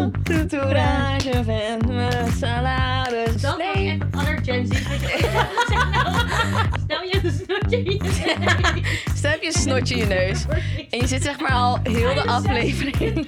Toetoerage vent met salaris. Dat was echt ander Gen Z. Stel je een snotje in je neus. Stel heb je een snotje in je neus. En je zit zeg maar al heel de aflevering.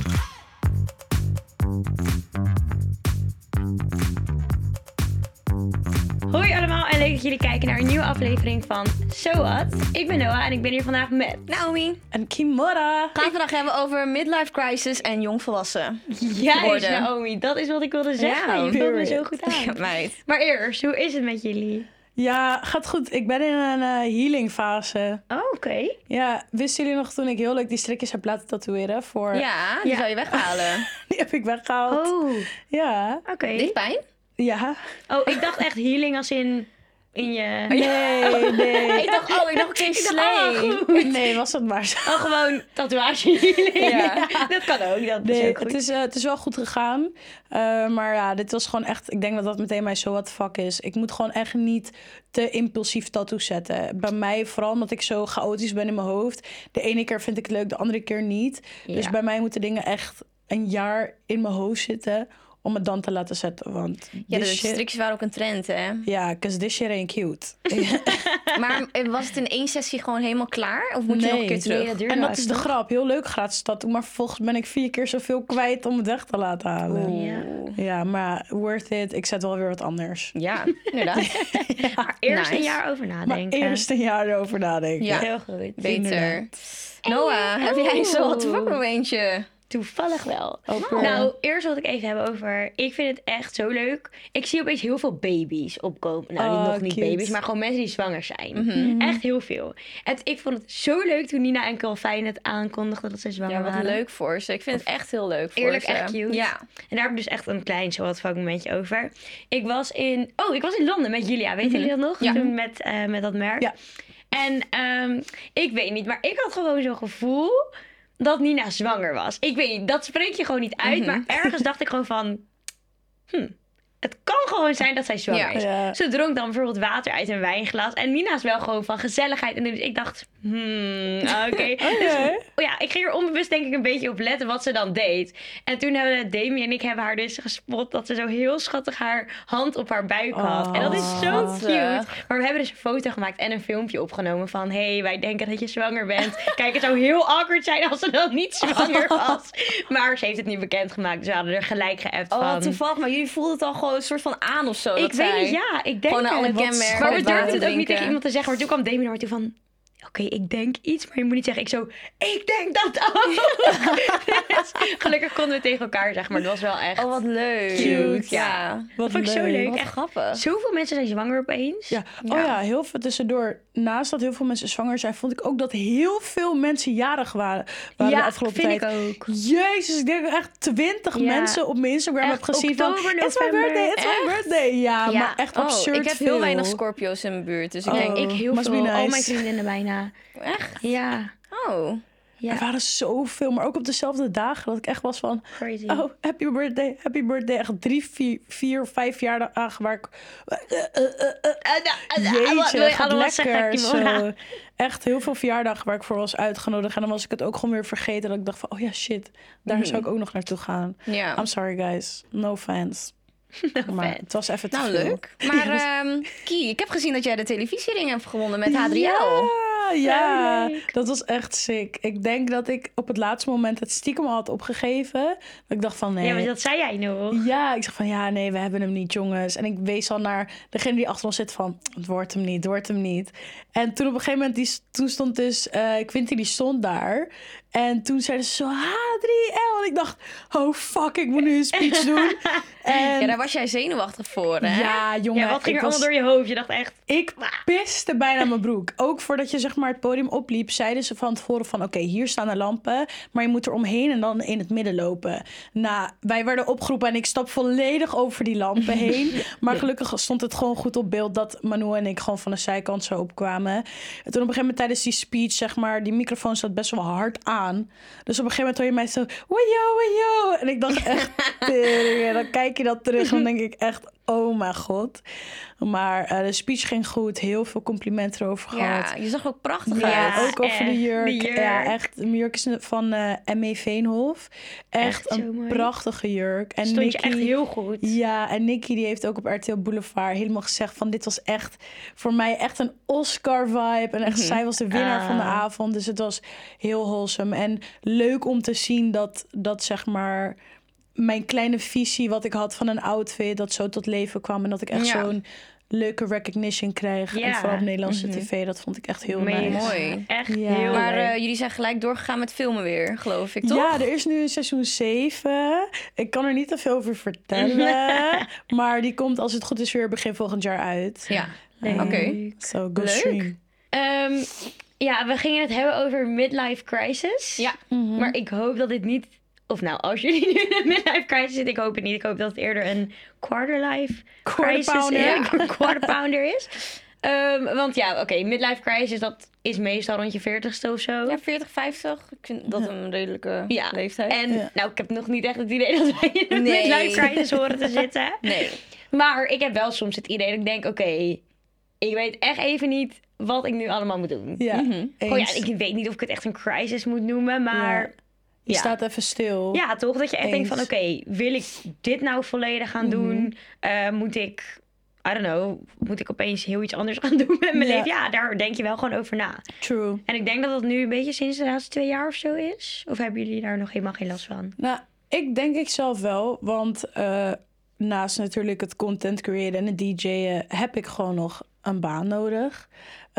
Hoi allemaal en leuk dat jullie kijken naar een nieuwe aflevering van So What. Ik ben Noah en ik ben hier vandaag met Naomi. En Kimora. We gaan het vandaag hebben over midlife crisis en jongvolwassen. Juist worden. Naomi. Dat is wat ik wilde zeggen. Ja, je vult me zo goed aan. Ja, meid. Maar eerst, hoe is het met jullie? Ja, gaat goed. Ik ben in een healing fase. Oh, oké. Ja, wisten jullie nog toen ik heel leuk die strikjes heb laten tatoeëren? Ja, die Ja. zou je weghalen. Die heb ik weggehaald. Oh, Ja. oké. Dit pijn? Ja. Oh, ik dacht echt healing als in je... Nee. Ik dacht oké, slee. Nee, was dat maar zo. Oh, gewoon tatoeage healing. Ja. Dat kan ook. Dat is Nee, ook goed. het is wel goed gegaan. Maar ja, dit was gewoon echt... Ik denk dat dat meteen mijn so what the fuck is. Ik moet gewoon echt niet te impulsief tattoos zetten. Bij mij, vooral omdat ik zo chaotisch ben in mijn hoofd. De ene keer vind ik het leuk, de andere keer niet. Ja. Dus bij mij moeten dingen echt een jaar in mijn hoofd zitten... om het dan te laten zetten. Want Ja, de this shit... strikjes waren ook een trend, hè? Ja, because this shit ain't cute. Maar was het in één sessie gewoon helemaal klaar? Of moet je nog een keer terug? Nee, dat duurde En dat wel is de even, grap. Heel leuk gratis tattoo. Maar vervolgens ben ik 4 keer zoveel kwijt om het weg te laten halen. Ja. Ja, maar worth it. Ik zet wel weer wat anders. Ja, inderdaad. Maar eerst Nice. een jaar over Maar nadenken. eerst een jaar erover nadenken. Ja. Heel goed. Beter. Inderdaad. Noah, heb jij zo wat voor momentje? Toevallig wel. Ook, Nou, eerst wil ik even hebben over... Ik vind het echt zo leuk. Ik zie opeens heel veel baby's opkomen. Nou, Oh, nog niet cute. baby's, maar gewoon mensen die zwanger zijn. Echt heel veel. En ik vond het zo leuk toen Nina en Calvin het aankondigde dat ze zwanger Ja, wat waren. leuk voor ze. Ik vind het echt heel leuk voor Eerlijk, ze. echt cute. Ja. En daar heb ik dus echt een klein wat momentje over. Ik was in Londen met Julia. Weten jullie dat nog? Ja. Toen met dat merk. Ja. En ik weet niet, maar ik had gewoon zo'n gevoel dat Nina zwanger was. Ik weet niet, dat spreek je gewoon niet uit. Maar ergens dacht ik gewoon van... Het kan gewoon zijn dat zij zwanger Ja. is. Ja. Ze dronk dan bijvoorbeeld water uit een wijnglas. En Nina is wel gewoon van gezelligheid. En dus ik dacht, oké. Dus, ja, ik ging er onbewust denk ik een beetje op letten wat ze dan deed. En toen hebben Demi en ik hebben haar dus gespot dat ze zo heel schattig haar hand op haar buik had. En dat is zo schattig. cute. Maar we hebben dus een foto gemaakt en een filmpje opgenomen van... Hey, wij denken dat je zwanger bent. Kijk, het zou heel awkward zijn als ze dan niet zwanger was. Maar ze heeft het niet bekendgemaakt. Dus we hadden er gelijk geappt Oh, van... wat toevallig. Maar jullie voelden het al gewoon een soort van aan of zo. Ik dat weet zij niet, ja, ik denk gewoon aan alle het. kenmerken Maar we het durfden water het ook niet drinken. tegen iemand te zeggen. Maar toen kwam Demi naar me toe van... Oké, ik denk iets, maar je moet niet zeggen. Ik zo, ik denk dat ook. Dus gelukkig konden we tegen elkaar zeggen, maar het was wel echt... Oh, wat leuk. Cute. Ja. Dat vond ik zo leuk. Wat Echt, grappig. zoveel mensen zijn zwanger opeens. Ja. Ja. Oh ja, heel veel tussendoor. Naast dat heel veel mensen zwanger zijn, vond ik ook dat heel veel mensen jarig waren de afgelopen vind tijd. ik ook. Jezus, ik denk dat ik echt 20 Ja. mensen op mijn Instagram Echt heb gezien van... oktober, It's my november. birthday, it's my birthday. Ja, Ja. maar echt Oh, absurd ik heb veel. heel weinig Scorpio's in mijn buurt. Dus ik Oh. denk, Ik heel must be veel, nice. al mijn vriendinnen bijna. echt? Ja, Oh. ja. Er waren zoveel, maar ook op dezelfde dagen dat ik echt was van... Crazy. Oh, happy birthday, happy birthday. Echt 3, 4, 5 jaar dagen waar ik... Jeetje, gaat lekker. Zo. Echt heel veel verjaardagen waar ik voor was uitgenodigd. En dan was ik het ook gewoon weer vergeten. Dat ik dacht van, oh ja, shit. Daar zou ik ook nog naartoe gaan. Ja. I'm sorry, guys. No fans. Maar fans. het was even te Nou, veel. leuk. Maar Kie, ik heb gezien dat jij de televisiering hebt gewonnen met H3L. Ja, Zo leuk. dat was echt sick. Ik denk dat ik op het laatste moment het stiekem al had opgegeven. Dat ik dacht van, nee. Ja, maar dat zei jij nog. Ja, ik zeg van ja, nee, we hebben hem niet, jongens. En ik wees al naar degene die achter ons zit van, het wordt hem niet. En toen op een gegeven moment, toen stond dus, Quinty die stond daar. En toen zeiden ze zo, H3L. En ik dacht, oh fuck, ik moet nu een speech doen. En Ja, daar was jij zenuwachtig voor, hè? ja, jongen. Ja, wat ging ik er allemaal door je hoofd? Je dacht echt... Ik piste bijna mijn broek. Ook voordat je zeg maar het podium opliep, zeiden ze van tevoren van... Oké, hier staan de lampen, maar je moet er omheen en dan in het midden lopen. Nou, wij werden opgeroepen en ik stap volledig over die lampen heen. Maar gelukkig stond het gewoon goed op beeld dat Manu en ik gewoon van de zijkant zo opkwamen. En toen op een gegeven moment tijdens die speech, zeg maar, die microfoon zat best wel hard aan. Dus op een gegeven moment hoor je mij zo, wajo, wajo. En ik dacht echt, tering. En dan kijk je dat terug en dan denk ik echt... oh mijn god. Maar de speech ging goed. Heel veel complimenten erover gehad. Ja, je zag er ook prachtig Ja, uit. Ook over de jurk. de jurk. Ja, echt. De jurk is van M.E. Veenhof. Echt Echt zo een mooi. prachtige jurk. En Stond je echt heel goed. Ja, en Nicky die heeft ook op RTL Boulevard helemaal gezegd van... dit was echt voor mij echt een Oscar-vibe. En echt, zij was de winnaar van de avond. Dus het was heel wholesome. En leuk om te zien dat zeg maar... mijn kleine visie wat ik had van een outfit... dat zo tot leven kwam. En dat ik echt zo'n leuke recognition krijg. Ja. En vooral op Nederlandse tv. Dat vond ik echt heel Mega nice. Mooi. Echt Ja. heel Maar leuk. jullie zijn gelijk doorgegaan met filmen weer, geloof ik, toch? Ja, er is nu seizoen 7. Ik kan er niet te veel over vertellen. Maar die komt, als het goed is, weer begin volgend jaar uit. Ja. Leuk. Oké. So, go Leuk. stream. Ja, we gingen het hebben over midlife crisis. Ja. Maar ik hoop dat dit niet... Of nou, als jullie nu in een midlife crisis zitten, ik hoop het niet. Ik hoop dat het eerder een quarterlife crisis Quarter-pounder. is. Een quarter pounder is. Want ja, oké, midlife crisis, dat is meestal rond je 40ste of zo. Ja, 40, 50. Ik vind dat een redelijke Ja, leeftijd. en Ja. nou, ik heb nog niet echt het idee dat wij in een Nee. midlife crisis horen te zitten. Nee. Maar ik heb wel soms het idee dat ik denk, oké, ik weet echt even niet wat ik nu allemaal moet doen. Ja, Oh ja, eens. ik weet niet of ik het echt een crisis moet noemen, maar... Ja. Je staat even stil. Ja, toch? Dat je echt denkt van, Eens. oké, wil ik dit nou volledig gaan doen? Moet ik, I don't know, moet ik opeens heel iets anders gaan doen met mijn Ja. leven? Ja, daar denk je wel gewoon over na. True. En ik denk dat dat nu een beetje sinds de laatste 2 jaar of zo is. Of hebben jullie daar nog helemaal geen last van? Nou, ik denk ik zelf wel. Want naast natuurlijk het content creëren en het DJ'en... heb ik gewoon nog een baan nodig.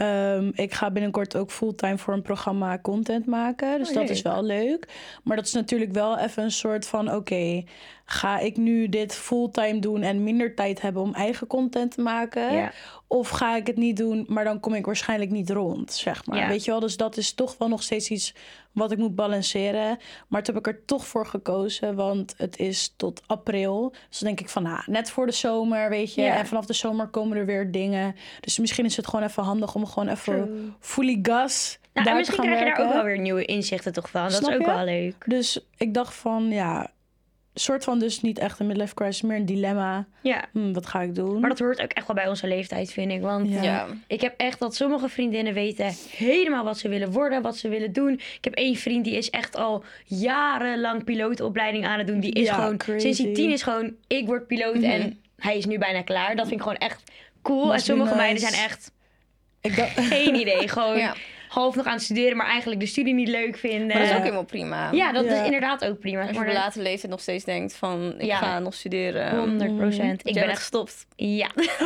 Ik ga binnenkort ook fulltime voor een programma content maken. Dus dat is wel leuk. Maar dat is natuurlijk wel even een soort van... oké, ga ik nu dit fulltime doen en minder tijd hebben om eigen content te maken? Ja. Of ga ik het niet doen, maar dan kom ik waarschijnlijk niet rond, zeg maar. Ja. Weet je wel, dus dat is toch wel nog steeds iets wat ik moet balanceren. Maar toen heb ik er toch voor gekozen, want het is tot april. Dus dan denk ik van, nou, net voor de zomer, weet je. Ja. En vanaf de zomer komen er weer dingen. Dus misschien is het gewoon even handig om gewoon even True. fully gas Nou, en daar te misschien gaan krijg je werken. daar ook wel weer nieuwe inzichten toch van. Dat Snap is ook je? wel leuk. Dus ik dacht van, ja, soort van dus niet echt een midlife crisis, meer een dilemma. Ja. Wat ga ik doen? Maar dat hoort ook echt wel bij onze leeftijd, vind ik. Want Ja. Ja. ik heb echt dat sommige vriendinnen weten helemaal wat ze willen worden, wat ze willen doen. Ik heb één vriend die is echt al jarenlang pilootopleiding aan het doen. Die is Ja, gewoon, crazy. sinds hij 10 is gewoon, ik word piloot en hij is nu bijna klaar. Dat vind ik gewoon echt cool. Must En sommige be nice. meiden zijn echt Ik dacht, geen idee. Gewoon Ja. half nog aan het studeren, maar eigenlijk de studie niet leuk vinden. Maar dat is ook helemaal prima. Ja, dat Ja. is inderdaad ook prima. Als je Maar op de late leeftijd nog steeds denkt van... ik Ja. ga nog studeren. 100%. Ik ben echt gestopt. Ja.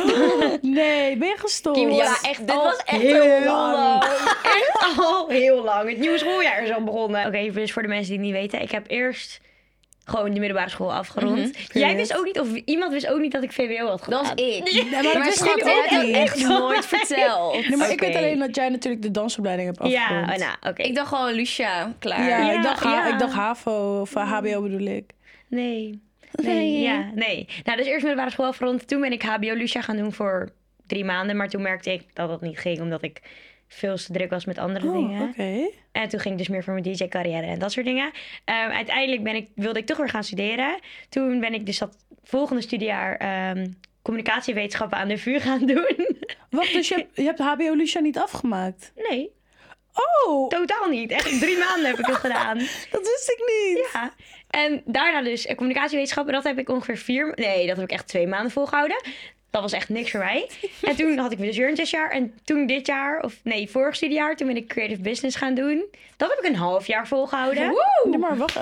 nee, ben je gestopt? Ja, echt, dit al was echt heel heel lang. lang. Echt al heel lang. Het nieuwe schooljaar is al begonnen. Oké, dus voor de mensen die het niet weten. Ik heb eerst gewoon de middelbare school afgerond. Jij wist ook niet, of iemand wist ook niet dat ik VWO had gedaan. Dat was ik. Nee, maar dat wist schat, ik jij ook hebt dat niet. echt nooit verteld. Nee, maar ik weet Oké. alleen dat jij natuurlijk de dansopleiding hebt Ja, afgerond. nou, oké. Ik dacht gewoon, Lucia, klaar. Ja, Ja, ja. ik dacht HAVO of HBO bedoel ik. Nee. Nee. Nou, dus eerst middelbare school afgerond. Toen ben ik HBO Lucia gaan doen voor 3 maanden. Maar toen merkte ik dat dat niet ging, omdat ik veel te druk was met andere dingen. Oké. En toen ging ik dus meer voor mijn DJ-carrière en dat soort dingen. Uiteindelijk wilde ik toch weer gaan studeren. Toen ben ik dus dat volgende studiejaar communicatiewetenschappen aan de VU gaan doen. Wacht, dus je hebt HBO Lucia niet afgemaakt? Nee, Oh, totaal niet. Echt 3 maanden heb ik het gedaan. dat wist ik niet. Ja. En daarna dus communicatiewetenschappen. Dat heb ik ongeveer dat heb ik echt 2 maanden volgehouden. Dat was echt niks voor mij. En toen had ik weer een tussenjaar. En toen vorig studiejaar, toen ben ik creative business gaan doen. Dat heb ik een half jaar volgehouden. Nee, maar wacht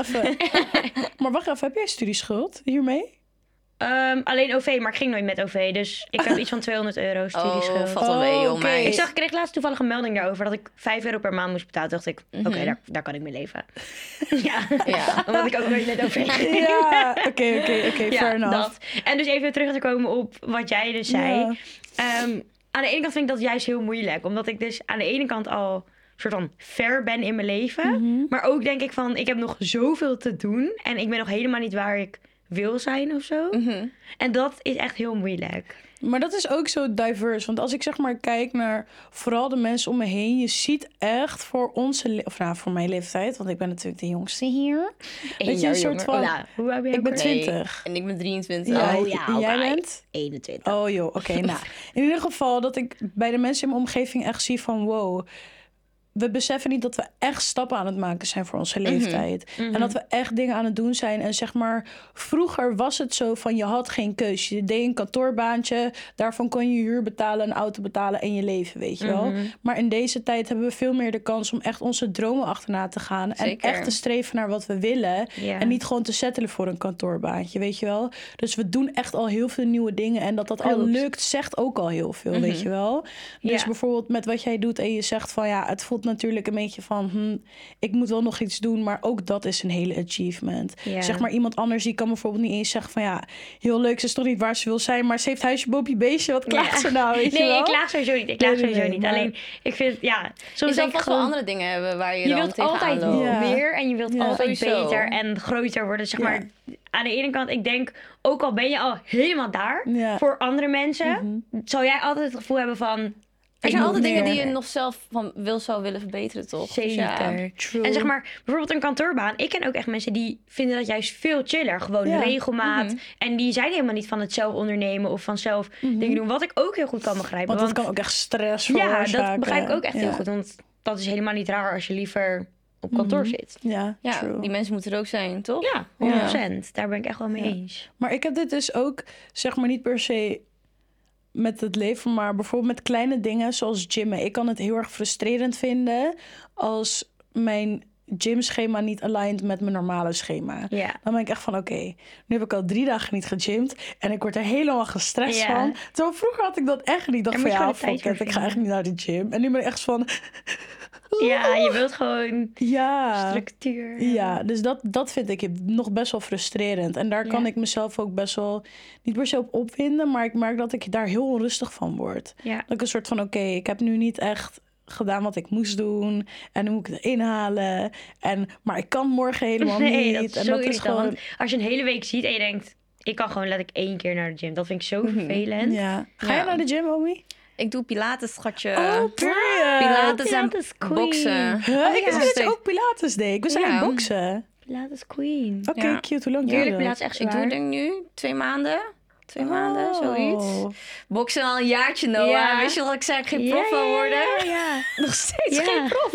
even. Heb jij studieschuld hiermee? Alleen OV, maar ik ging nooit met OV. Dus ik heb iets van €200 studieschuld. Oh, valt wel mee, joh, oké. meid. Ik kreeg laatst toevallig een melding daarover dat ik €5 per maand moest betalen. Toen dacht ik, oké, daar kan ik mee leven. Ja. Ja. Omdat ik ook nooit met OV ging. Ja, oké, fair enough. dat. En dus even terug te komen op wat jij dus zei. Ja. Aan de ene kant vind ik dat juist heel moeilijk. Omdat ik dus aan de ene kant al soort van ver ben in mijn leven. Maar ook denk ik van, ik heb nog zoveel te doen. En ik ben nog helemaal niet waar ik wil zijn of zo. En dat is echt heel moeilijk. Maar dat is ook zo diverse. Want als ik zeg maar kijk naar vooral de mensen om me heen. Je ziet echt voor voor mijn leeftijd. Want ik ben natuurlijk de jongste hier. Dat je een soort van... Hoe oud ben je? Ik ben ook 20. En ik ben 23. Ja, Oh, jij oké. bent? 21. Oh joh, oké. Nou, in ieder geval dat ik bij de mensen in mijn omgeving echt zie van... wow, we beseffen niet dat we echt stappen aan het maken zijn voor onze leeftijd. En dat we echt dingen aan het doen zijn. En zeg maar, vroeger was het zo van je had geen keus. Je deed een kantoorbaantje, daarvan kon je huur betalen, een auto betalen en je leven, weet je wel. Maar in deze tijd hebben we veel meer de kans om echt onze dromen achterna te gaan. Zeker. En echt te streven naar wat we willen. Ja. En niet gewoon te settelen voor een kantoorbaantje, weet je wel. Dus we doen echt al heel veel nieuwe dingen. En dat al lukt, zegt ook al heel veel, weet je wel. Dus Ja. bijvoorbeeld met wat jij doet en je zegt van ja, het voelt natuurlijk een beetje van ik moet wel nog iets doen, maar ook dat is een hele achievement. Ja. Zeg maar iemand anders die kan bijvoorbeeld niet eens zeggen van ja, heel leuk, ze is toch niet waar ze wil zijn, maar ze heeft huisje, boompje, beestje, wat klaagt ze nou, weet je Nee, wel? ik klaag sowieso niet. Ik klaag Nee, sowieso niet. maar- Alleen, ik vind, soms Je zal denk ik vast wel gewoon... andere dingen hebben waar je Je dan wilt tegenaan altijd loopt. Ja. meer en je wilt Ja. altijd Sowieso. beter en groter worden. Zeg Ja. maar, aan de ene kant, ik denk, ook al ben je al helemaal daar, Ja. voor andere mensen, zal jij altijd het gevoel hebben van... Er zijn moet altijd dingen meer. die je nog zelf zou willen verbeteren, toch? Dus Zeker. ja. True. En zeg maar, bijvoorbeeld een kantoorbaan. Ik ken ook echt mensen die vinden dat juist veel chiller. Gewoon Ja. regelmaat. En die zijn helemaal niet van het zelf ondernemen of van zelf dingen doen. Wat ik ook heel goed kan begrijpen. Want dat kan ook echt stress ja, veroorzaken. dat begrijp ik ook echt Ja. heel goed. Want dat is helemaal niet raar als je liever op kantoor zit. Ja, Ja, true. die mensen moeten er ook zijn, toch? Ja, 100%. Daar ben ik echt wel mee eens. Maar ik heb dit dus ook, zeg maar niet per se met het leven, maar bijvoorbeeld met kleine dingen zoals gymmen. Ik kan het heel erg frustrerend vinden als mijn gymschema niet aligned met mijn normale schema. Ja. Dan ben ik echt van oké, nu heb ik al 3 dagen niet gegymd en ik word er helemaal gestrest Ja. van. Terwijl vroeger had ik dat echt niet. Ik dacht Daar van moet je ja, gewoon de tijd fuck it, voor ik ga echt niet naar de gym. En nu ben ik echt van Ja, je wilt gewoon ja. structuur. Ja, dus dat vind ik nog best wel frustrerend. En daar kan Ja. ik mezelf ook best wel niet per se op opwinden, maar ik merk dat ik daar heel onrustig van word. Ja. Dat ik een soort van oké, ik heb nu niet echt gedaan wat ik moest doen en nu moet ik het inhalen. Maar ik kan morgen helemaal Nee, niet. dat is en zo dat is irritant. gewoon. Want als je een hele week ziet en je denkt... Ik kan gewoon letterlijk 1 keer naar de gym. Dat vind ik zo vervelend. Ja. Ga je Ja. naar de gym, Omi? Ik doe pilates, schatje. Oh, period. Pilates en Pilates queen. boksen. Huh? Ik wist niet dat je Ja. ook Pilates deed. We zijn Ja. aan het boksen. Pilates queen. Oké, Ja. cute. Hoe lang duurt Heerlijk, dat? Pilates echt Ik doe zwaar. denk nu 2 maanden. 2 maanden, zoiets. Oh. Boksen al een jaartje, Noah. Ja. Wist je dat ik zei ik geen prof wil worden? Ja. Nog steeds Ja. geen prof.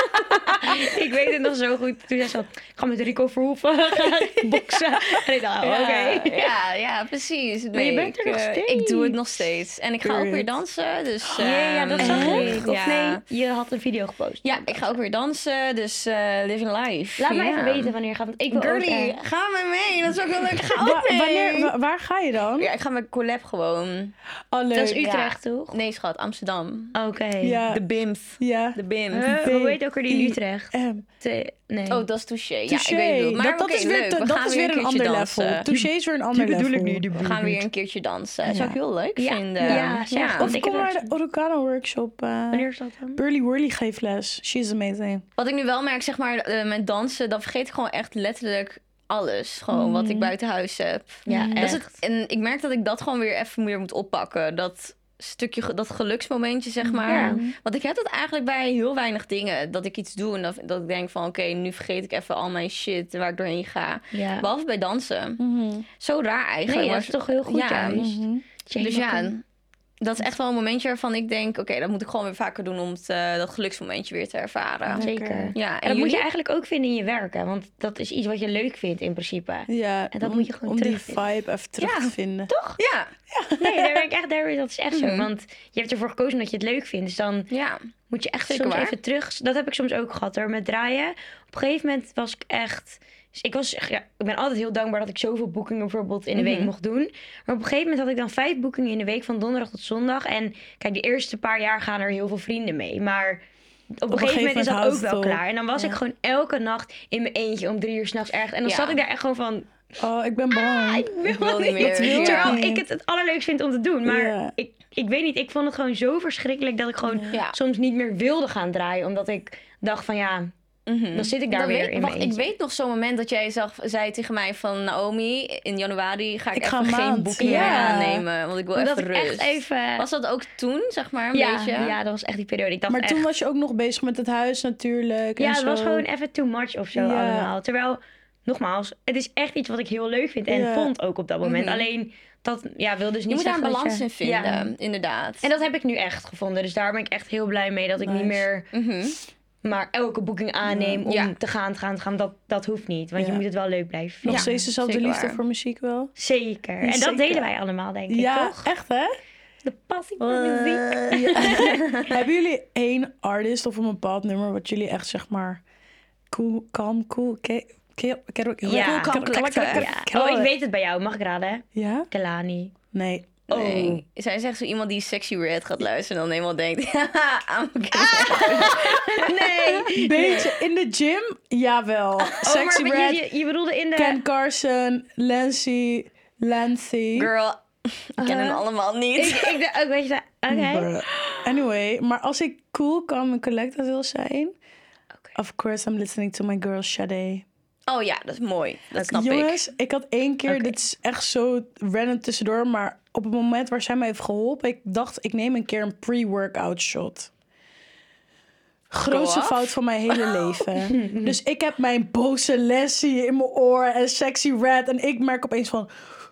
Ik weet het nog zo goed. Toen zei ze, ik ga met Rico Verhoeven boksen. En ik dacht, Ja, oké. ja, precies. Maar je bent er nog steeds. Ik doe het nog steeds. En ik ga ook weer Period. dansen. Dus, Ja, dat zag ik. Of ja. nee, je had een video gepost. Ja, ik ga ook weer dansen. Dus living life. Laat me Ja. even weten wanneer je gaat. Want ik wil ook Girlie, echt. ga met mee. Dat is ook wel leuk. Ga ook mee. Waar ga je dan? Ja, ik ga met collab gewoon. Oh, leuk. Dat is Utrecht, toch? Nee, schat, Amsterdam. Oké. Ja. De BIMF. Ja. De BIMF. Hoe heet ook weer die in Utrecht? Nee. Oh, dat is Touché. Ja, Touché. ik weet het. Maar dat oké, is weer, leuk. We dat gaan is weer weer een keertje ander dansen. level. Touché is weer een ander level. We gaan weer een keertje dansen. Dat zou ik heel leuk Ja. vinden. Ja, zeg, want Of ik kom heb naar ook de Orocano workshop. Wanneer is dat dan? Burly Whirly geeft les. She's amazing. Wat ik nu wel merk, zeg maar, met dansen, dan vergeet ik gewoon echt letterlijk alles. Gewoon wat ik buiten huis heb. Ja, Dat is echt. het, en ik merk dat ik dat gewoon weer even meer moet oppakken. Dat stukje, dat geluksmomentje, zeg maar. Ja. Want ik heb dat eigenlijk bij heel weinig dingen. Dat ik iets doe en dat ik denk van, oké, nu vergeet ik even al mijn shit waar ik doorheen ga. Ja. Behalve bij dansen. Zo raar eigenlijk. Nee, dat maar- is toch heel goed Ja. juist. Dus ja, dat is echt wel een momentje waarvan ik denk, oké, dat moet ik gewoon weer vaker doen om dat geluksmomentje weer te ervaren. Zeker. Ja, En dat moet je eigenlijk ook vinden in je werken. Want dat is iets wat je leuk vindt in principe. Ja, En dat moet je gewoon om die terugvinden. vibe even terug Ja, te vinden. Toch? Ja, Nee, daar ben ik echt, dat is echt zo. Want je hebt ervoor gekozen dat je het leuk vindt. Dus dan ja. moet je echt Zeker soms waar. even terug. Dat heb ik soms ook gehad hoor, met draaien. Op een gegeven moment was ik echt... Dus ik ben altijd heel dankbaar dat ik zoveel boekingen bijvoorbeeld in de week mocht doen. Maar op een gegeven moment had ik dan 5 boekingen in de week van donderdag tot zondag. En kijk, de eerste paar jaar gaan er heel veel vrienden mee. Maar op een gegeven moment is dat houdt ook het wel op. klaar. En dan was ik gewoon elke nacht in mijn eentje om 3 uur 's nachts ergens. En dan Ja. zat ik daar echt gewoon van... Oh, ik ben bang. Ik wil niet meer. Dat wil Terwijl niet. ik het allerleukst vind om te doen. Maar Ja. ik weet niet, ik vond het gewoon zo verschrikkelijk dat ik gewoon Ja. soms niet meer wilde gaan draaien. Omdat ik dacht van ja, dan zit ik daar weer in mijn Ik eentje. weet nog zo'n moment dat jij zei tegen mij van... Naomi, in januari ga ik ga even een geen maand. boeking Ja. meer aannemen. Want ik wil Omdat even ik rust. echt even... Was dat ook toen, zeg maar, een ja, beetje? ja, dat was echt die periode. Ik dacht Maar echt... toen was je ook nog bezig met het huis natuurlijk. Ja, en het was zo. gewoon even too much of zo Ja. allemaal. Terwijl, nogmaals, het is echt iets wat ik heel leuk vind. En Ja. vond ook op dat moment. Mhm. Alleen, dat wil dus niet Je moet daar een zeggen dat balans je- in vinden, Ja. inderdaad. En dat heb ik nu echt gevonden. Dus daar ben ik echt heel blij mee. Dat ik niet Nice. meer Mhm. maar elke boeking aanneem om Ja. te gaan. Dat hoeft niet. Want Ja. je moet het wel leuk blijven Nog vinden. steeds dezelfde zeker liefde waar. voor muziek wel? Zeker. En Zeker. dat delen wij allemaal, denk ik, Ja, toch? echt hè? De passie voor muziek. Ja. Hebben jullie één artist of een bepaald nummer wat jullie echt zeg maar cool, calm, cool, Ja. Calm Collector. Ja. Oh, ik weet het bij jou. Mag ik raden? Ja? Kelani. Nee. Nee. Zij is echt zo iemand die Sexy Red gaat luisteren en dan helemaal denkt... Nee. Beetje in de gym? Jawel. Sexy maar Red, je bedoelde in de... Ken Carson, Lancy. Girl, ik ken hen allemaal niet. Ik dacht ook, weet je dat... Oké. Bruh. Anyway, maar als ik cool, calm en collected wil zijn... Of course, I'm listening to my girl Sade. Oh ja, dat is mooi. Dat snap Jongens, ik had één keer, Oké. dit is echt zo random tussendoor, maar op het moment waar zij mij heeft geholpen, ik dacht, ik neem een keer een pre-workout shot. Grootste Go off. fout van mijn hele leven. Dus ik heb mijn boze Lassie in mijn oor en Sexy Red en ik merk opeens van,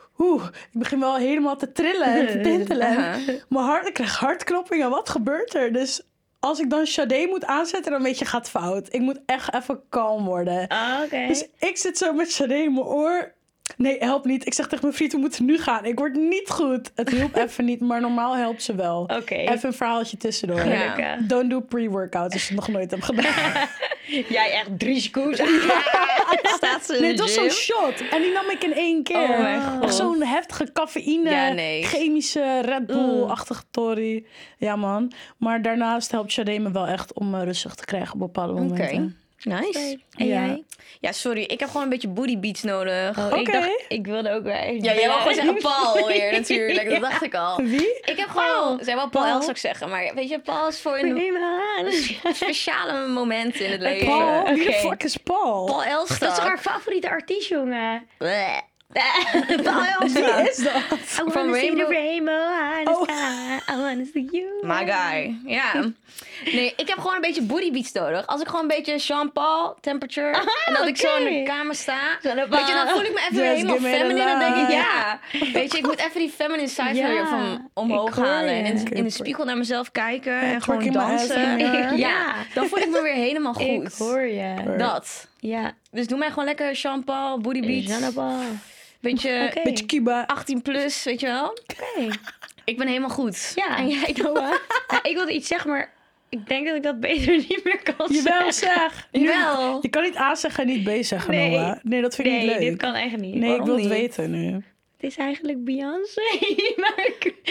ik begin wel helemaal te trillen en te tintelen. Mijn hart, ik krijg hartkloppingen, wat gebeurt er? Dus als ik dan Sade moet aanzetten, dan weet je, gaat fout. Ik moet echt even kalm worden. Oké. Dus ik zit zo met Sade in mijn oor. Nee, help niet. Ik zeg tegen mijn vriend, we moeten nu gaan. Ik word niet goed. Het hielp even niet, maar normaal helpt ze wel. Oké. Even een verhaaltje tussendoor. Gelukkig. Don't do pre-workout als je het nog nooit hebt gedaan. Jij echt 3 seconden. Staat ze in Nee, de het was zo'n gym? shot. En die nam ik in 1 keer. Oh mijn god. Echt zo'n heftige cafeïne, Ja, nee. chemische Red Bull-achtige tory. Ja, man. Maar daarnaast helpt Sade me wel echt om me rustig te krijgen op bepaalde momenten. Nice. En Ja. jij? Ja, sorry. Ik heb gewoon een beetje booty beats nodig. Oh, Oké. ik dacht, ik wilde ook wel even... Ja, jij wou gewoon zeggen Paul weer natuurlijk. Dat dacht ik al. Wie? Ik heb gewoon... Zij wel Paul Paul? Els zou ik zeggen. Maar weet je, Paul is voor een speciale momenten in het leven. Paul? Wie de Oké. fuck is Paul? Paul Dat is toch Elstak. haar favoriete artiest, jongen? Bleh. Paul Wie Elstak. is dat? I Van wanna see the Rainbow- rainbow high in the Oh. sky. I wanna see you. My guy. Ja. Nee, ik heb gewoon een beetje booty beats nodig. Als ik gewoon een beetje Jean-Paul, temperature. En dat ik zo in de oké. kamer sta. Jean-Paul. Weet je, dan voel ik me even Just helemaal give me the feminine. Dan denk ik, light. ja. Weet je, ik moet even die feminine side Ja, weer van omhoog ik hoor halen. En je. in de spiegel naar mezelf kijken. En gewoon twerking my ass in the dansen. mirror. Ja, dan voel ik me weer helemaal goed. Ik hoor je. Dat. Ja. Dus doe mij gewoon lekker Jean-Paul, booty beats. Jean-Paul. Beetje Oké. Beetje Cuba. 18 plus, weet je wel. Oké. Ik ben helemaal goed. Ja. En jij, Noah? Ja, ik wilde iets zeggen, maar ik denk dat ik dat beter niet meer kan Jawel, zeggen. zeg. Jawel. Je kan niet A zeggen en niet B zeggen, Nee. Noah. Nee, dat vind ik Nee, niet leuk. dit kan echt niet. Nee, ik Waarom wil het niet? weten nu. Het is eigenlijk Beyoncé, maar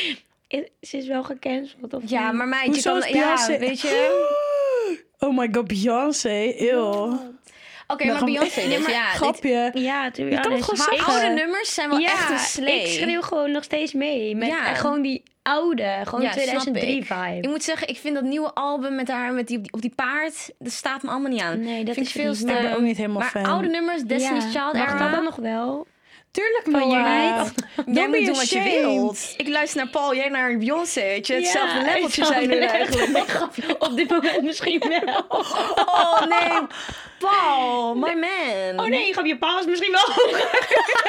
ze is wel gecanceld. Of Ja, niet? maar meid, Hoezo je is kan... Beyoncé? Ja, weet je... Oh my god, Beyoncé. Eeuw. Oké, Dan maar gaan we- Beyoncé dus, ja. Grapje. Ja, to be Je kan het honest. gewoon Haar zeggen. oude nummers zijn wel echt een slee. ik schreeuw gewoon nog steeds mee. Met Ja. gewoon die oude, gewoon Ja, snap 2003 ik. vibe. Ik moet zeggen, ik vind dat nieuwe album met haar met op die paard, dat staat me allemaal niet aan. Nee, dat vind is ik veel het niet. te... Ik ben ook niet helemaal maar fan. oude nummers, Destiny's Child Mag era. dat dan nog wel? Tuurlijk, Van Noah. Unite. Jij Don't be moet doen wat je ashamed. wilt. Ik luister naar Paul, jij naar Beyoncé. Weet je, hetzelfde Ja, leveltje zijn we eigenlijk. Nee, grapje. Op dit moment misschien wel. Oh nee, Paul, my man. Oh nee, grapje, Paul is misschien wel hoger.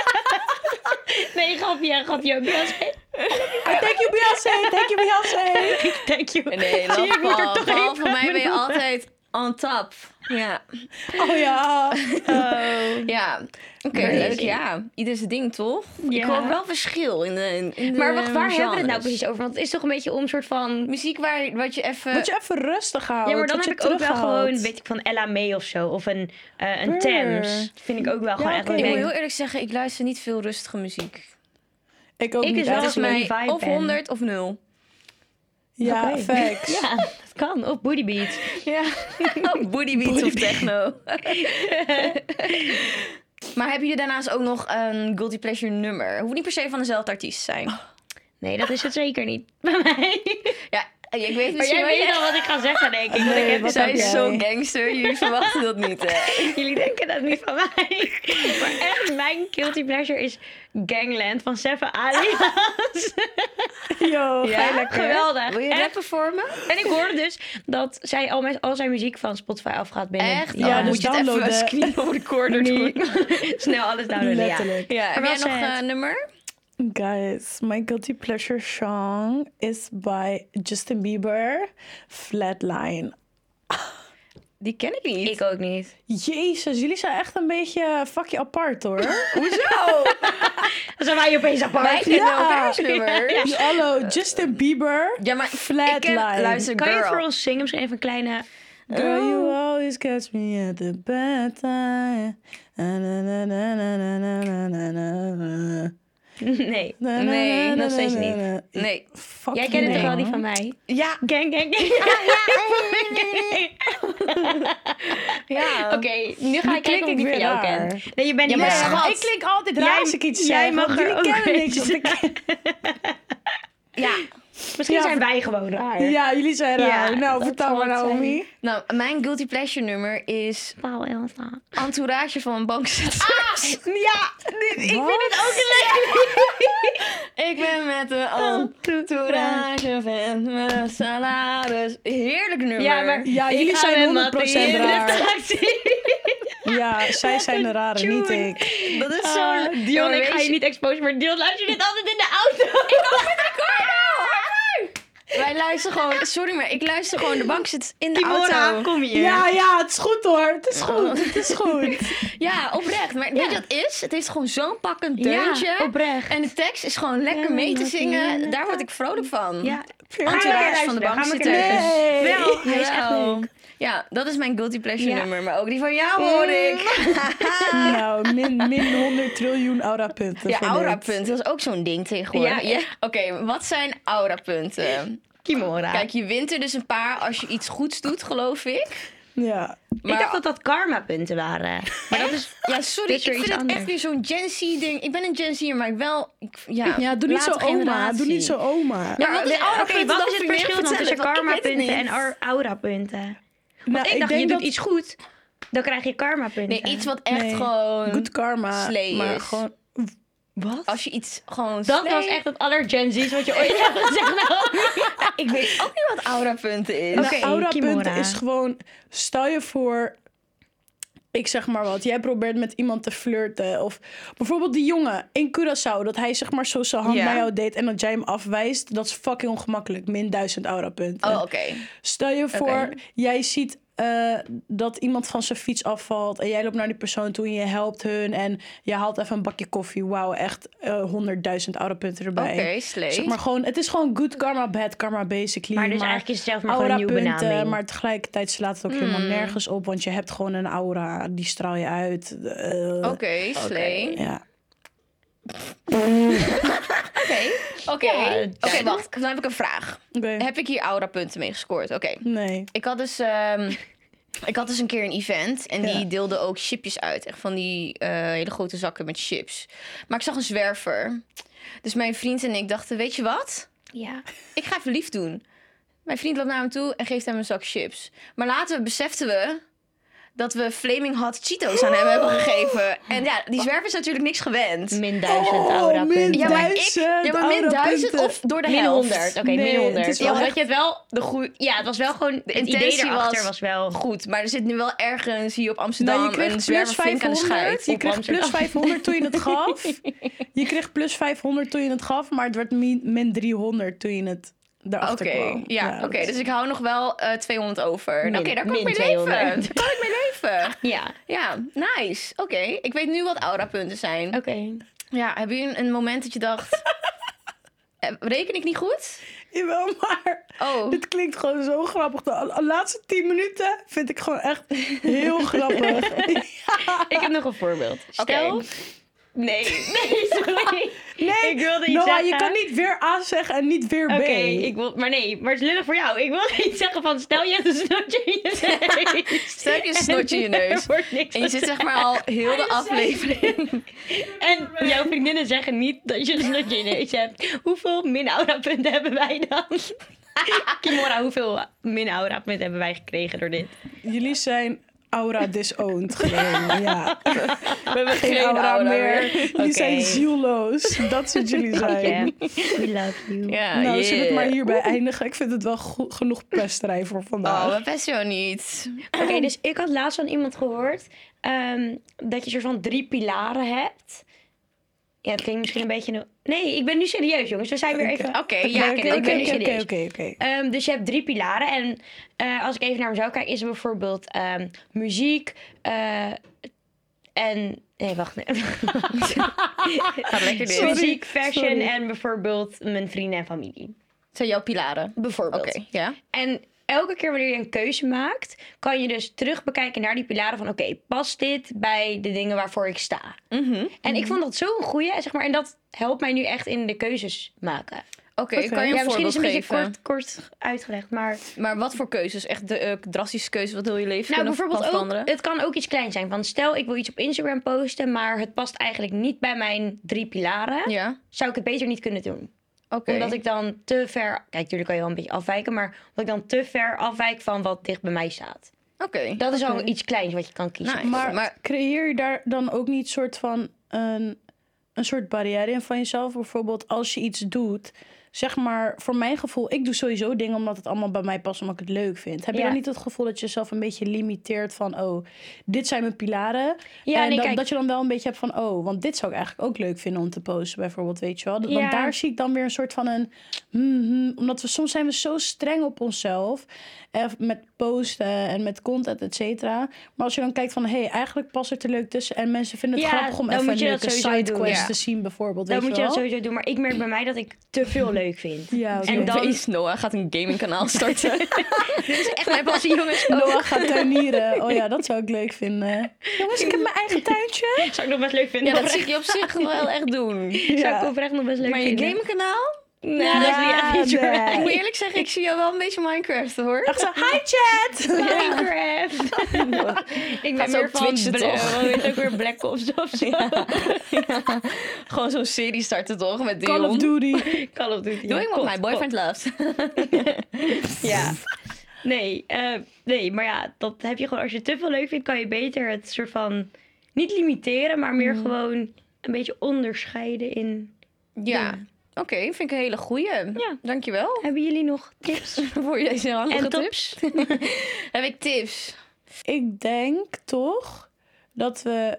Nee, grapje, Beyoncé. Thank you, Beyoncé. Thank you, Beyoncé. Thank you. Nee, Zie je, love ik moet er Paul. toch Paul, even voor mij ben je benoemen. altijd on top. Ja. Oh ja. Ja, oké, Crazy. leuk. Ja, ieder zijn ding, toch? Ik Ja. hoor wel verschil in de Maar wacht, waar hebben we het nou genres. precies over? Want het is toch een beetje om een soort van... Muziek wat je even... Moet je even rustig houden. Ja, maar dan tot heb je ik ook wel terughoudt. gewoon, weet ik, van Ella May of zo. Of een Brr. Thames. Vind ik ook wel gewoon Ja, echt oké. wat Ik ik moet denk. heel eerlijk zeggen, ik luister niet veel rustige muziek. Ik ook Ik niet is wel Het is Als ik eigenlijk. mij vibe of ben. 100 of 0. Ja, Oké. facts. Ja, dat kan. Of Booty Beats. Ja, booty beats of techno. Maar hebben jullie daarnaast ook nog een guilty pleasure nummer? Hoeft niet per se van dezelfde artiest te zijn. Nee, dat is het zeker niet bij mij. Ja, Ik weet Maar misschien jij wel... weet al wat ik ga zeggen, denk ik. Want ik heb wat Zij heb is jij? zo gangster. Jullie verwachten dat niet, hè? Jullie denken dat niet van mij. Maar echt, mijn guilty pleasure is Gangland van Seven Alias. Yo, ga je Ja? lekker. Geweldig. Wil je Echt. rappen voor me? En ik hoorde dus dat zij al zijn muziek van Spotify afgaat binnen. Echt? Ja, Ja, dus moet je het even downloaden. screen recorder Nu. doen. Snel alles downloaden, ja. Letterlijk. Ja, heb Maar jij wel nog sad. een nummer? Guys, my guilty pleasure song is by Justin Bieber, Flatline. Die ken ik niet. Ik ook niet. Jezus, jullie zijn echt een beetje vakje apart hoor. Hoezo? Dan zijn wij opeens Wij apart. kennen Ja. elkaars nummers. Hallo, Justin Bieber, Ja, maar Flatline. ik ken... Luister, Kan je het voor girl. ons zingen? Misschien even een kleine... Girl, you always catch me at the bad time. Na, na, na, na, na, na, na, na, na, na. Nee. Na, na, Nee, na, nog na, steeds na, niet. na. Nee. Fuck Jij kent het toch you. wel, die van mij? Ja. Gang, gang, gang. Ja. Oké, nu ga Nu ik kijken klink of ik ik die van weer jou raar. ken. Nee, je bent Ja, niet maar raar. schat. Ik klink altijd raar Jij- als ik iets jij zeg. mag want er jullie ook kennen een niks. beetje want ik- Ja. Misschien Ja. zijn wij gewoon raar. Ja, jullie zijn raar. Ja, nou, dat vertel zal maar het zijn. Naomi. Nou, mijn guilty pleasure nummer is Wauw, heel snel. Entourage van bankzitters. Ja, ik vind Wat? het ook een lekker. Ik ben met de entourage van mijn salaris. Heerlijk nummer. Ja, maar Ja, ik jullie ga zijn met 100% Mattie in de raar. taxi. Ja, zij zijn de rare, niet Tune. ik. dat is Ah, zo... Dion, ik ga je niet exposen, maar Dion luistert dit altijd in de auto. Wij luisteren gewoon... Sorry, maar ik luister gewoon de bankzitters in de Timora, auto. kom hier. Ja, het is goed hoor. Het is goed, het is goed. Ja, oprecht. Maar weet je wat het is? Het heeft gewoon zo'n pakkend deuntje. Ja, oprecht. En de tekst is gewoon lekker Ja, mee te Mattie, zingen. ja. Daar word ik vrolijk van. Ja. Entourage van de bankzitters. Nee. Wel, hij is echt Jawel. leuk. Ja, dat is mijn guilty pleasure Ja. nummer. Maar ook die van jou hoor ik. Nou, min 100 triljoen aurapunten. Ja, voor dit. aurapunten. Dat is ook zo'n ding tegenwoordig. Ja, ja. Oké, wat zijn aurapunten? Kimora. Kijk, je wint er dus een paar als je iets goeds doet, geloof ik. Ja. Maar, ik dacht dat dat karma-punten waren. Maar dat is... Ja, sorry, Dit is ik weer vind iets het echt anders. weer zo'n Gen Z-ding. Ik ben een Gen Z'er, maar ik wel... Ja, doe niet zo late oma. generatie. Doe niet zo oma. Ja, wat is Oké, aurapunten? wat Dat is het vind ik verschil dan vertellen, tussen want ik weet het karma-punten en niet. aura-punten? Nou, Want ik dacht, je denk doet dat- iets goed, dan krijg je karma-punten. Nee, iets wat echt Nee, gewoon... Good karma. slay maar is. gewoon... Wat? Als je iets gewoon... Dat slay- was echt het aller-Gen Z's wat je ooit hebt gezegd. Nou. Ik weet ook niet wat aurapunten is. Oké, Nou, aurapunten Kimora. is gewoon... Stel je voor... Ik zeg maar wat. Jij probeert met iemand te flirten. Of bijvoorbeeld die jongen in Curaçao. Dat hij zeg maar zo zijn hand Ja. naar jou deed. En dat jij hem afwijst. Dat is fucking ongemakkelijk. Min 1000 aurapunten. Oh, oké. Stel je voor, Oké. jij ziet dat iemand van zijn fiets afvalt. En jij loopt naar die persoon toe en je helpt hun. En je haalt even een bakje koffie. Wauw, echt 100.000 aurapunten erbij. Oké, slay. Zeg maar gewoon, het is gewoon good karma, bad karma, basically. Maar dus eigenlijk is het zelf maar gewoon een nieuwe aurapunten, benaming. maar tegelijkertijd slaat het ook helemaal nergens op. Want je hebt gewoon een aura, die straal je uit. Oké, slay. Ja. Oké, duidelijk. wacht. Dan heb ik een vraag. Oké. Heb ik hier aurapunten mee gescoord? Oké. Nee. Ik had dus een keer een event en die Ja. deelde ook chipjes uit. Echt van die hele grote zakken met chips. Maar ik zag een zwerver. Dus mijn vriend en ik dachten, weet je wat? Ja. Ik ga even lief doen. Mijn vriend loopt naar hem toe en geeft hem een zak chips. Maar later beseften we dat we Flaming Hot Cheetos aan hem hebben gegeven. En ja, die zwerver is natuurlijk niks gewend. Min 1000 Oh, aura-punten. min Ja, maar Duizend min 1000 aurapunten. of door de Min helft. 100. Oké, Nee, min het 100. is Ja, wel omdat echt- je het wel de goede... Ja, het was wel gewoon... Het idee intentie erachter was wel... Goed, maar er zit nu wel ergens hier op Amsterdam Nou, je kreeg een plus zwerver flink aan de 500. scheid. Je kreeg plus Amsterdam. 500 toen je het gaf. Je kreeg plus 500 toen je het gaf, maar het werd min 300 toen je het daarachter Oké, kwam. ja, oké. dat- Dus ik hou nog wel 200 over. Min- Oké, daar kan ik min mee 200. leven. Daar kan ik mee leven. Ja, Ja, nice. Oké, ik weet nu wat aurapunten zijn. oké. Ja, hebben jullie een moment dat je dacht... reken ik niet goed? Jawel, maar Oh, dit klinkt gewoon zo grappig. De laatste 10 minuten vind ik gewoon echt heel grappig. Ik heb nog een voorbeeld. Stel, Nee, sorry. Nee, Ik wilde iets Noah, zeggen. je kan niet weer A zeggen en niet weer B. Oké, maar het is lullig voor jou. Ik wil niet zeggen van, stel je hebt een snotje in je neus. Stel je hebt een snotje in je neus. Er wordt niks En je van zit zeg maar al heel de aflevering. En jouw vriendinnen zeggen niet dat je een snotje in je neus hebt. Hoeveel min-aura-punten hebben wij dan? Kimora, hoeveel min-aura-punten hebben wij gekregen door dit? Jullie zijn aura disowned gewoon, ja. We hebben Geen aura meer. Jullie zijn zielloos. Dat is wat jullie zijn. We love you. Ja, Nou, zullen we het maar hierbij eindigen? Ik vind het wel genoeg pesterij voor vandaag. Oh, we pesten jou niet. Oké, dus ik had laatst van iemand gehoord dat je soort van 3 pilaren hebt. Ja, het klinkt misschien een beetje... Nee, ik ben nu serieus, jongens. We zijn weer even... Oké, ja, Oké. Dus je hebt 3 pilaren. En als ik even naar mezelf kijk, is er bijvoorbeeld muziek en... Nee, wacht. Nee. Gaat lekker dit. Muziek, fashion Sorry. en bijvoorbeeld mijn vrienden en familie. Het zijn jouw pilaren. Bijvoorbeeld. Oké, ja. En elke keer wanneer je een keuze maakt, kan je dus terug bekijken naar die pilaren van oké, past dit bij de dingen waarvoor ik sta? En ik vond dat zo'n goeie, zeg maar, en dat helpt mij nu echt in de keuzes maken. Oké, kan je een Ja, misschien voorbeeld is het een geven? beetje kort uitgelegd, maar... Maar wat voor keuzes? Echt de drastische keuzes wat heel je leven Nou, kunnen bijvoorbeeld ook, veranderen? het kan ook iets kleins zijn. Van stel, ik wil iets op Instagram posten, maar het past eigenlijk niet bij mijn 3 pilaren. Ja, Zou ik het beter niet kunnen doen. oké. Omdat ik dan te ver... Kijk, natuurlijk kan je wel een beetje afwijken, maar omdat ik dan te ver afwijk van wat dicht bij mij staat. Oké. Dat is al iets kleins wat je kan kiezen. Nice. Maar creëer je daar dan ook niet soort van een soort barrière in van jezelf? Bijvoorbeeld als je iets doet, zeg maar, voor mijn gevoel, ik doe sowieso dingen omdat het allemaal bij mij past, omdat ik het leuk vind. Heb je Ja. dan niet het gevoel dat je jezelf een beetje limiteert van, oh, dit zijn mijn pilaren? Ja, en nee, kijk. dat je dan wel een beetje hebt van, oh, want dit zou ik eigenlijk ook leuk vinden om te posten, bijvoorbeeld, weet je wel? Ja. Want daar zie ik dan weer een soort van een, omdat we soms zijn we zo streng op onszelf, met posten en met content, et cetera. Maar als je dan kijkt van, hey, eigenlijk past het er leuk tussen en mensen vinden het Ja, grappig om dan even moet een je dat leuke sowieso doen, sidequest ja. te zien, bijvoorbeeld, Dan weet moet je je wel? dat sowieso doen. Maar ik merk bij mij dat ik te veel leuk vind. Ja, oké. En dan... Wees, Noah gaat een gamingkanaal starten. Dit is echt mijn passie, jongens. Noah gaat tuinieren. Oh ja, dat zou ik leuk vinden. Jongens, ik heb mijn eigen tuintje. Zou ik nog best leuk vinden. Ja, dat zie ik je op zich wel echt doen. Zou ik oprecht nog best leuk Maar je vinden. gamingkanaal? Nee, dat is niet echt iets voor nee. mij. Ik moet eerlijk zeggen, ik zie jou wel een beetje Minecraft, hoor. Echt zo, hi chat! Minecraft. Ik ben Gaat zo meer op van Twitchen, toch? Wat is ook weer Black Ops of zo. Gewoon zo'n serie starten, toch? Met Dion. Call of Duty. Call of Duty. Doing what my boyfriend loves. Ja. Nee, maar ja, dat heb je gewoon. Als je te veel leuk vindt, kan je beter het soort van niet limiteren, maar meer gewoon een beetje onderscheiden in. Ja. Oké, vind ik een hele goeie. Ja. Dankjewel Hebben jullie nog tips? voor deze handige En tips. Heb ik tips? Ik denk toch dat we...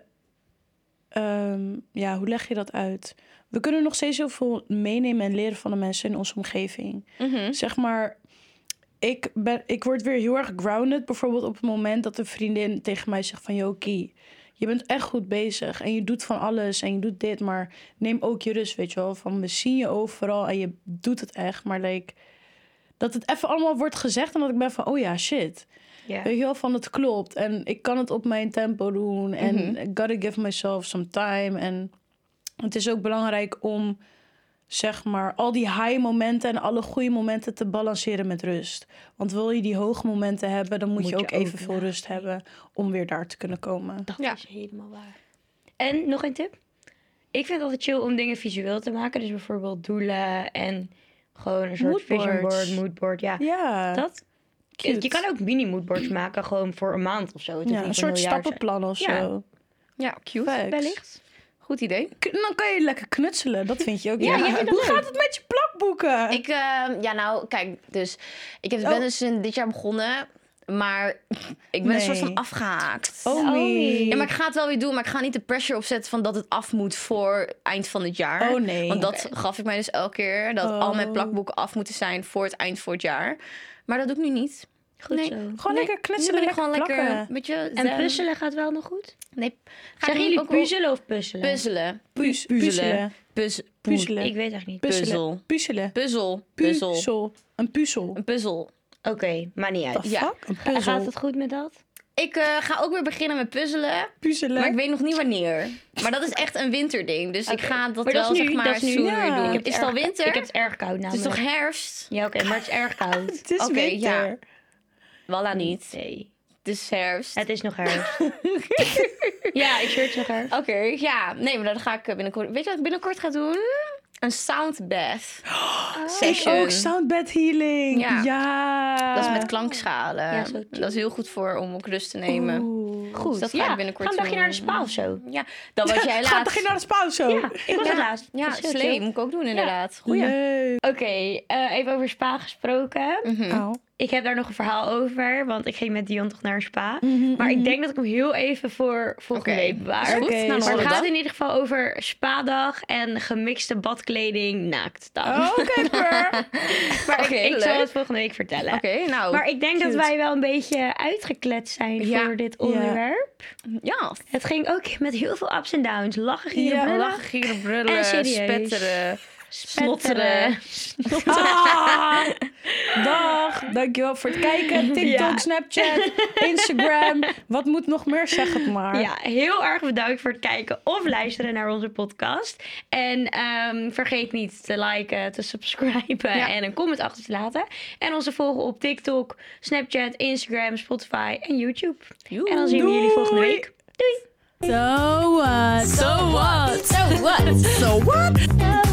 ja, hoe leg je dat uit? We kunnen nog steeds heel veel meenemen en leren van de mensen in onze omgeving. Zeg maar, ik word weer heel erg grounded. Bijvoorbeeld op het moment dat een vriendin tegen mij zegt van... Jokie, je bent echt goed bezig en je doet van alles en je doet dit. Maar neem ook je rust, weet je wel. Van, we zien je overal en je doet het echt. Maar dat het even allemaal wordt gezegd en dat ik ben van... Oh ja, shit. Ja. Weet je wel, van het klopt. En ik kan het op mijn tempo doen. En I gotta give myself some time. En het is ook belangrijk om, zeg maar, al die high momenten en alle goede momenten te balanceren met rust. Want wil je die hoge momenten hebben, dan moet je ook evenveel rust hebben om weer daar te kunnen komen. Dat Ja. is helemaal waar. En nog een tip. Ik vind het altijd chill om dingen visueel te maken. Dus bijvoorbeeld doelen en gewoon een soort vision Moodboards. board, moodboard. Ja, Ja, dat. cute. Je kan ook mini-moodboards maken, gewoon voor een maand of zo. Het hoeft ja, niet een voor soort heel jaar te stappenplan of Ja. zo. Ja, cute. Facts. Wellicht. Goed idee. Dan kan je lekker knutselen. Dat vind je ook. Ja, jij vindt dat Hoe leuk. gaat het met je plakboeken? Ik, ja nou, kijk, dus ik ben Oh. dus dit jaar begonnen, maar ik ben een soort van afgehaakt. nee. Ja, maar ik ga het wel weer doen, maar ik ga niet de pressure opzetten van dat het af moet voor eind van het jaar. Oh, nee. Want dat gaf ik mij dus elke keer, dat al mijn plakboeken af moeten zijn voor het eind voor het jaar. Maar dat doe ik nu niet. Goed Nee. zo. Gewoon lekker Nu knutselen, ben ik gewoon lekker, plakken. weet je, En puzzelen gaat wel nog goed? Nee, Zeggen jullie puzzelen of puzzelen? Puzzelen. Puzzelen. Puzzelen. Ik weet echt niet. Puzzel. Puzzelen. Puzzel. Puzzel. Puzzel. Een puzzel. Een puzzel. Oké, maar niet uit. The Ja. fuck? Een En puzzel. gaat het goed met dat? Ik ga ook weer beginnen met puzzelen. Puzzelen. Maar ik weet nog niet wanneer. Maar dat is echt een winterding. Dus ik ga dat Maar wel, dat is nu, zeg maar, dat is nu. sooner Ja. doen. Ik heb Is het al winter? Ik heb het erg koud Het namelijk. is toch herfst? Ja, oké, maar het is erg koud. Het is Oké, winter. ja. Walla niet. Nee, Het is herfst. het is nog herfst. Ja, ik zweer het is nog herfst. Oké, ja. Nee, maar dat ga ik binnenkort... Weet je wat ik binnenkort ga doen? Een sound bath. Ik Session. ook soundbed healing. Ja. Ja. Dat is met klankschalen. Ja, zo Dat is heel goed voor om ook rust te nemen. Oeh. Goed, Dus dat ga ik binnenkort Ga een dagje doen. naar de spa of zo. Ja, dat was jij Gaat laatst. toch je naar de spa of zo? Ja, ik was het laatst. Ja, Dat is heel slee. chill. Moet ik ook doen inderdaad. Goeie. Leuk. Oké, even over spa gesproken. Oh. Ik heb daar nog een verhaal over, want ik ging met Dion toch naar een spa. Mhm, Maar ik denk dat ik hem heel even voor volgende Oké. week bewaar. Is goed. Oké, Nou, maar dan Maar het horen we gaat dat. in ieder geval over spadag en gemixte badkleding naaktdag. Oké, per. Maar Oké, ik zal leuk. het volgende week vertellen. Oké, nou. Maar ik denk dat Cute. wij wel een beetje uitgekletst zijn Ja. voor dit onderwerp. Ja. Het ging ook met heel veel ups en downs. Lachen, gieren, Ja. brullen. Lachen, gieren, brullen, En serieus. spetteren, Spetteren. snotteren. Ah, dag. Dankjewel voor het kijken. TikTok, Ja. Snapchat, Instagram. Wat moet nog meer? Zeg het maar. Ja, heel erg bedankt voor het kijken of luisteren naar onze podcast. En vergeet niet te liken, te subscriben Ja. en een comment achter te laten. En ons te volgen op TikTok, Snapchat, Instagram, Spotify en YouTube. Joe. En dan zien we jullie volgende Doei. week. Doei! So what? So what? So what? So what?